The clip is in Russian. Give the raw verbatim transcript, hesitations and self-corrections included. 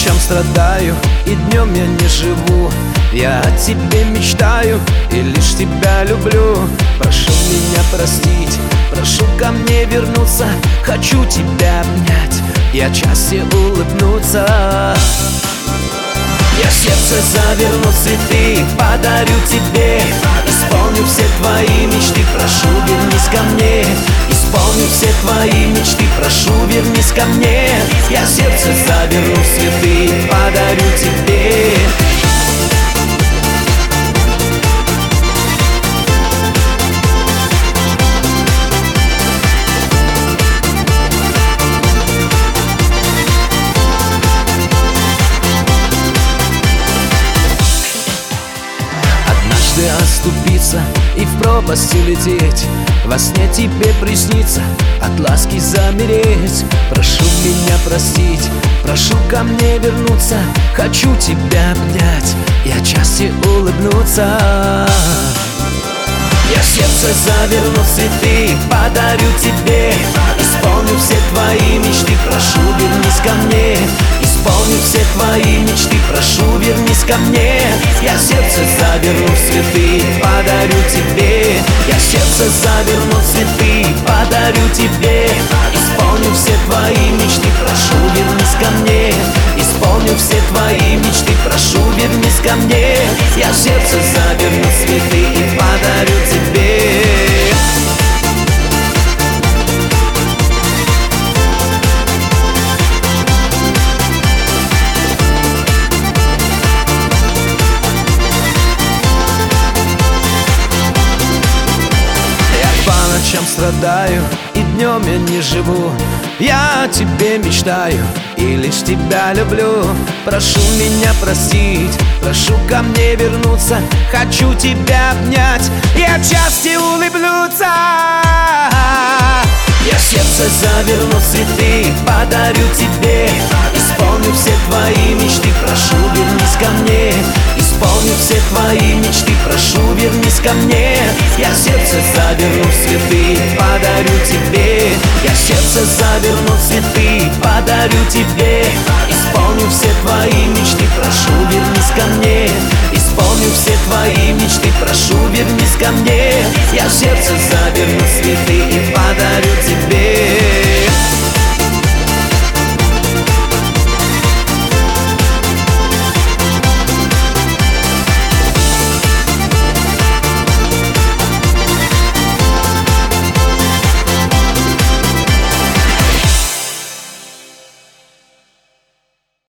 ночам страдаю, и днем я не живу. Я о тебе мечтаю и лишь тебя люблю. Прошу меня простить, прошу ко мне вернуться. Хочу тебя обнять и отчасти улыбнуться. Я сердце заверну в цветы, подарю тебе. Исполню все твои мечты, прошу, вернись ко мне. Исполню все твои мечты, прошу, вернись ко мне. Я сердце заверну в цветы, подарю тебе. Оступиться и в пропасти лететь, во сне тебе приснится, от ласки замереть. Прошу меня простить, прошу ко мне вернуться. Хочу тебя обнять и отчасти улыбнуться. Я сердце заверну в цветы, подарю тебе. Исполню все твои мечты, прошу, вернись ко мне. Исполню все твои мечты, прошу, вернись ко мне. Я сердце заверну в цветы, подарю тебе. Я сердце заверну в цветы, подарю тебе. Исполню все твои мечты, прошу, вернись ко мне. Исполню все твои мечты, прошу, вернись ко мне. Я сердце заверну в цветы и подарю тебе. Ночам страдаю, и днем я не живу. Я о тебе мечтаю и лишь тебя люблю. Прошу меня простить, прошу ко мне вернуться. Хочу тебя обнять и отчасти улыбнуться. Я сердце заверну в цветы, подарю тебе. Исполню все твои мечты, прошу, вернись ко мне. Исполню все твои мечты, прошу, вернись ко мне. Я сердце заверну в цветы, подарю тебе. Я сердце заверну в цветы, подарю тебе. Исполню все твои мечты, прошу, вернись ко мне. Исполню все твои мечты, прошу, вернись ко мне. Я сердце заверну в цветы и подарю тебе.